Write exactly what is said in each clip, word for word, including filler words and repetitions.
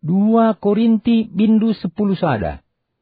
Dua Korinti bindu sepuluh sada.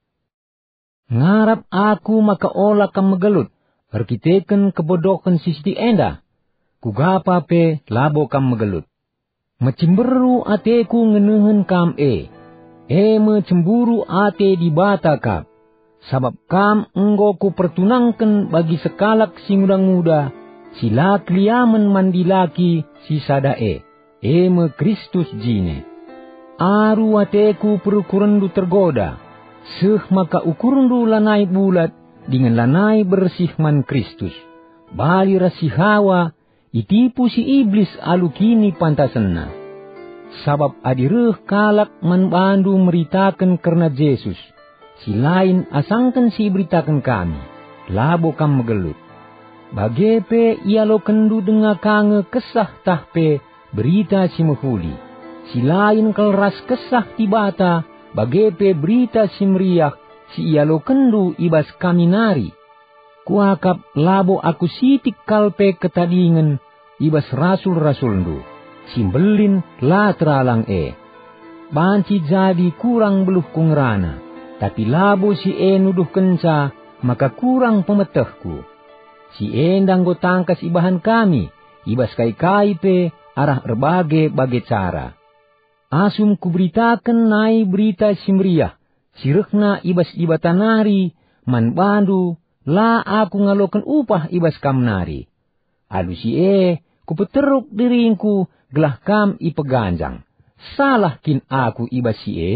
Ngarap aku maka ola kam megelut, erkiteken kebodohan sisti enda. Kugapa pe labo kam megelut. Macimberu ateku ngenehen kam e. E macemburu ate di bata kap. Sabab kam enggo ku pertunangkan bagi sekalak si muda-muda, sila kliamen mandilaki si sada e. E me Kristus jine. Aru ateku perukurendu tergoda. Seh maka ukurendu lanai bulat dengan lanai bersih man Kristus. Bali rasi hawa itipu si iblis alu kini pantasenna. Sabab adireh kalak man bandu meritakan karena Yesus. Si lain asangkan si beritakan kami. Labo kam megelut. Bagepe ialo kendu denga kange kesah tahpe berita si mehuli. Si lain kelras kesah tibata bagepe berita si meriah si ialo kendu ibas kami nari. Kuakap labo aku sitik kalpe ketadingen ibas rasul-rasulndu. Simbelin la teralang e. Banci jadi kurang beluh kungrana. Tapi labo si e nuduh kenca maka kurang pemetehku. Si endang go tangkas ibahan kami. Ibas kai-kai pe arah erbage bage cara. Asum kuberitakan nai berita simriah. Sirehna ibas ibatanari man bandu la aku ngalokan upah ibas kam nari. Alu si e kupeteruk diringku gelah kam ipeganjang. Salah kin aku ibas si e.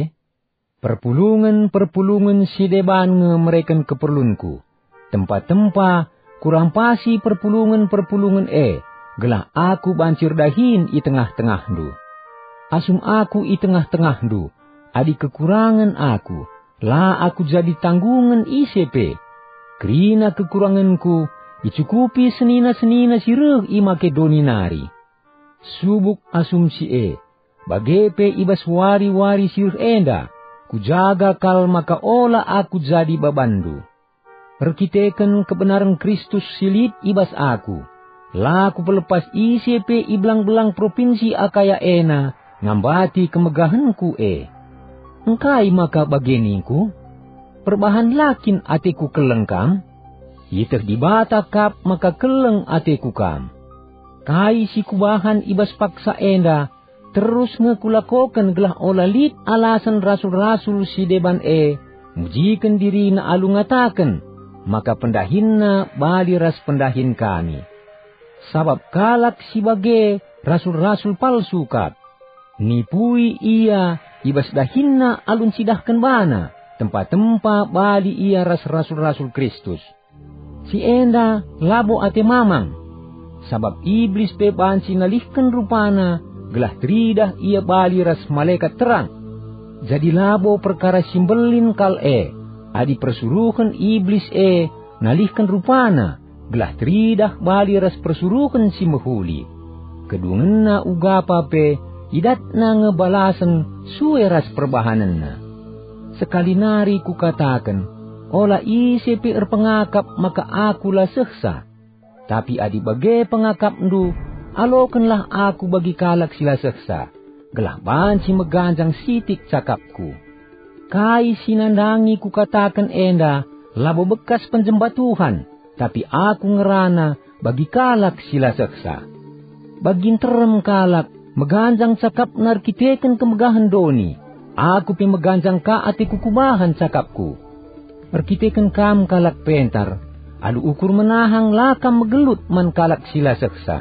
Perpulungan-perpulungan si deban nge mereken keperlunku. Tempat-tempat kurang pasi perpulungan-perpulungan e. Gelah aku bancir dahin i tengah-tengah du. Asum aku i tengah-tengah du. Adi kekurangan aku. La aku jadi tanggungan I C P. Kerina kekuranganku. Icukupi senina-senina sireh i Makedoni nari. Subuk asum si e. Bagepe ibas wari-wari sireh enda. Kujaga kal maka ola aku jadi babandu. Perkiteken kebenaran Kristus silit ibas aku. Laku pelepas I C P iblang-belang provinsi akaya ena. Ngambati kemegahanku e. Engkai maka bageningku. Perbahan lakin atiku kelengkam. Iteh di bata kap maka keleng atiku kam. Kai si kubahan ibas paksa enda. Terus ngekulakokan gelah olalit alasan rasul-rasul si deban e. Mujikan diri na alu ngatakan. Maka pendahinna bali ras pendahin kami. Sabab kalak si bage rasul-rasul palsu kap. Nipui ia ibas dahinna alun sidahkan bana. Tempat-tempat bali ia ras rasul-rasul Kristus. Si enda labo ate mamang. Sabab iblis pe bansi nalihkan rupana. Gelah teridah ia bali ras malaikat terang. Jadi labo perkara simbelin kal e. Adi persuruhan iblis e. Nalihkan rupana. Gelah teridah bali ras persuruhan si mehuli. Kedungenna ugapa pe. Idat na ngebalasan suwe ras perbahananna. Sekali nari ku katakan. Ola I C P erpengakap maka akulah seksa. Tapi adi bage pengakap ndu. Alokanlah aku bagi kalak sila seksa. Gelah banci meganjang sitik cakapku. Kai sinandangi ku katakan enda. Labo bekas penjembat Tuhan. Tapi aku ngerana bagi kalak sila seksa. Bagin terem kalak. Meganjang cakap narkiteken kemegahan doni. Aku pi meganjang ka atiku kubahan cakapku. Arkiteken kam kalak pentar. Alu ukur menahang lakam megelut man kalak sila seksa.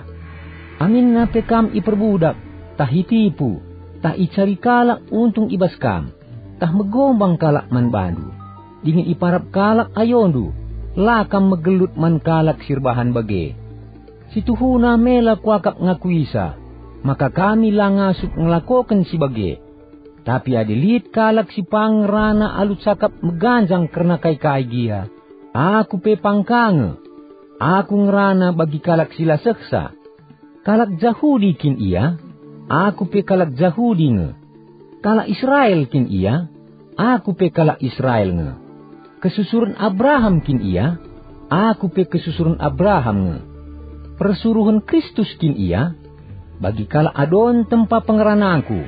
Amin na pekam iperbudak, tah itipu, tah icari kalak untung ibas kam, tah megombang kalak man bandu, dingin iparap kalak ayondu, lakam megelut man kalak sirbahan bage. Situhuna mela kuakap ngakuisa, maka kami langasuk ngelakokan si bage. Tapi adilit kalak si pangrana alut sakap meganjang karena kai-kai gia. Aku pe pangkange, aku ngerana bagi kalak sila seksa. Kalak Yahudi kin ia, aku pe kalak Yahudi nge. Kalak Israel kin ia, aku pe kalak Israel nge. Kesusuran Abraham kin ia, aku pe kesusuran Abraham nge. Persuruhan Kristus kin ia, bagi kalak adon tempat pengeranangku,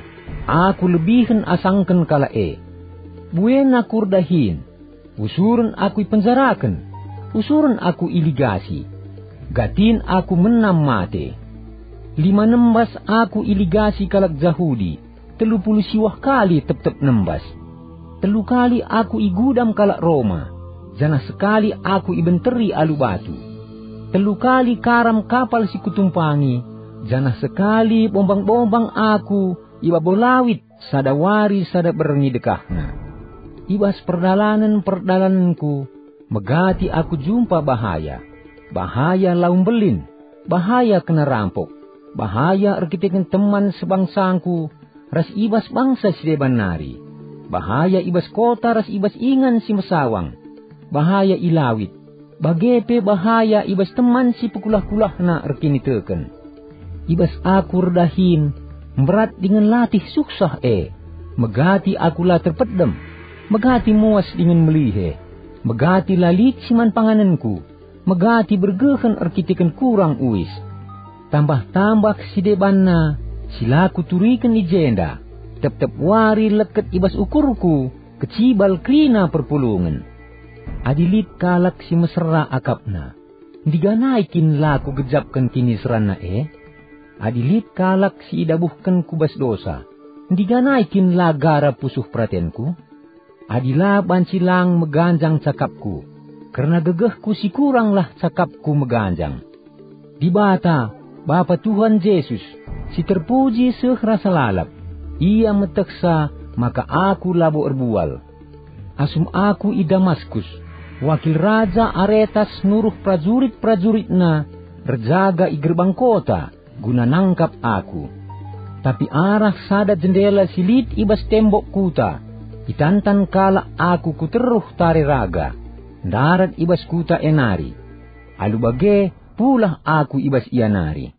aku lebihen asangken kala e. Buen aku dahin, usurun aku penjaraken, usurun aku iligasi, gatin aku menam mate. Lima nembas aku iligasi kalak Jahudi, telu puluh siwah kali tep-tep nembas. Telu kali aku igudam kalak Roma, janah sekali aku ibenteri alu batu. Telu kali karam kapal si kutumpangi, janah sekali bombang-bombang aku iba bolawit sadawari sada berengi dekahna. Ibas perdalanan-perdalananku, megati aku jumpa bahaya. Bahaya laung belin, bahaya kena rampok, bahaya erkiteken teman sebangsangku, ras ibas bangsa si deban nari. Bahaya ibas kota ras ibas ingan si mesawang, bahaya ilawit, bagepe bahaya ibas teman si pekulah-kulahna erkiniteken. Ibas aku redahin, berat dengan latih suksah e, megati aku lah terpedem, megati muas dengan melihe, megati lalit siman pangananku, megati bergehen erkitiken kurang uis. Tambah-tambah si debanna, silaku turiken ijenda, tep-tep wari leket ibas ukurku, kecibal klina perpulungan. Adilit kalak si mesra akapna, diganaikin laku gejapkan kini serana e. Adilit kalak si idabuhkan kubas dosa, diganaikin lagara pusuh pratenku. Adilah bancilang meganjang cakapku, karena gegehku si kuranglah cakapku meganjang. Di bata, Bapa Tuhan Yesus, si terpuji sehrasa lalap, ia meteksa, maka aku labo erbual. Asum aku i Damaskus, wakil Raja Aretas nuruh prajurit-prajuritna, berjaga i gerbang kota, guna nangkap aku. Tapi arah sada jendela silit ibas tembok kuta, itantan kala aku kuteruh tari raga, darat ibas kuta enari, alu bage pulah aku ibas ianari.